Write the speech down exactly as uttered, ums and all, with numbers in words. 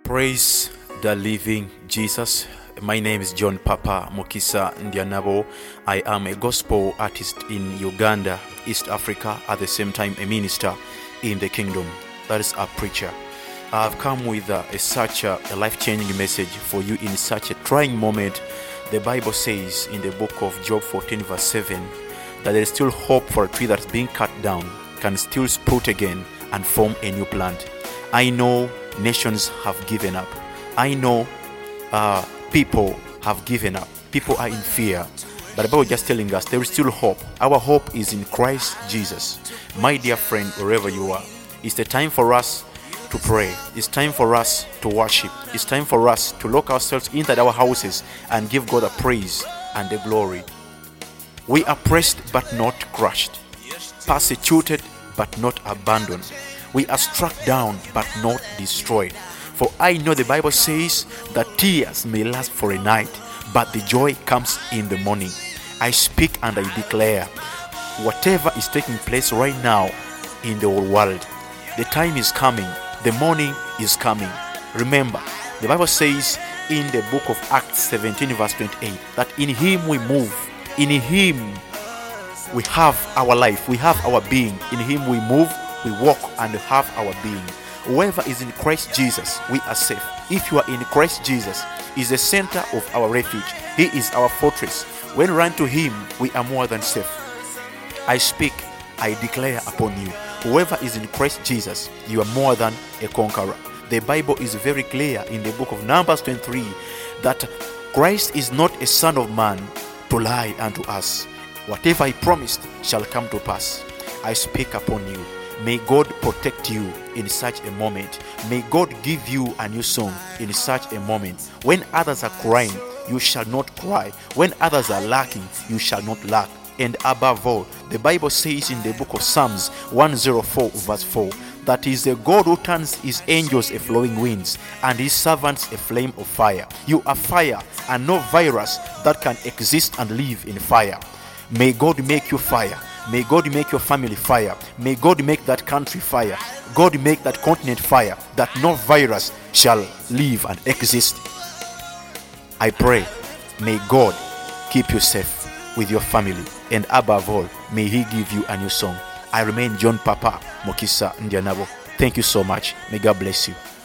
Praise the living Jesus. My name is John Papa Mukisa Ndianabo. I am a gospel artist in Uganda, East Africa, at the same time a minister in the kingdom. That is a preacher. I have come with uh, a, such a, a life-changing message for you in such a trying moment. The Bible says in the book of Job fourteen verse seven that there is still hope for a tree that's being cut down can still sprout again and form a new plant. I know nations have given up. I know uh, people have given up. People are in fear. But the Bible is just telling us there is still hope. Our hope is in Christ Jesus. My dear friend, wherever you are, it's the time for us to pray. It's time for us to worship. It's time for us to lock ourselves inside our houses and give God the praise and the glory. We are pressed but not crushed, persecuted but not abandoned. We are struck down but not destroyed. For I know the Bible says that tears may last for a night, but the joy comes in the morning. I speak and I declare, whatever is taking place right now in the world, the time is coming, the morning is coming. Remember, the Bible says in the book of Acts seventeen verse twenty-eight that in Him we move, in Him we have our life, we have our being. In Him we move, we walk and have our being. Whoever is in Christ Jesus, we are safe. If you are in Christ Jesus, He is the center of our refuge. He is our fortress. When we run to Him, we are more than safe. I speak, I declare upon you, whoever is in Christ Jesus, you are more than a conqueror. The Bible is very clear in the book of Numbers twenty-three that Christ is not a son of man to lie unto us. Whatever He promised shall come to pass. I speak upon you. May God protect you in such a moment. May God give you a new song in such a moment. When others are crying, you shall not cry. When others are lacking, you shall not lack. And above all, the Bible says in the book of Psalms one oh four verse four that He is the God who turns His angels a flowing winds and His servants a flame of fire. You are fire, and no virus that can exist and live in fire. May God make you fire. May God make your family fire. May God make that country fire. God make that continent fire, that no virus shall live and exist. I pray, may God keep you safe with your family, and above all, may He give you a new song. I remain John Papa Mukisa Ndianabo. Thank you so much. May God bless you.